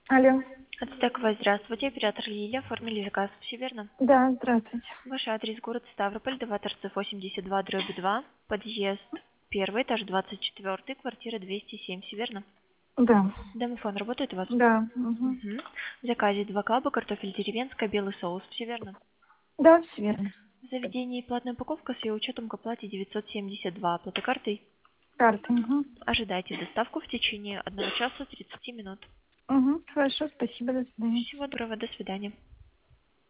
Алло. Ацтековая, здравствуйте. Оператор Лилия. Оформили заказ. Все верно? Да, здравствуйте. Ваш адрес город Ставрополь, Доваторцев 82/2, подъезд 1, этаж 24, квартира 207. Все верно? Да. Домофон работает у вас? Да. Угу. Угу. В заказе 2 каба, картофель деревенская, белый соус. Все верно? Да, все верно. В заведении платная упаковка с ее учетом к оплате 972. Оплата картой. Карта. Угу. Ожидайте доставку в течение 1 часа 30 минут. Угу. Хорошо, спасибо, до свидания. Всего доброго, до свидания.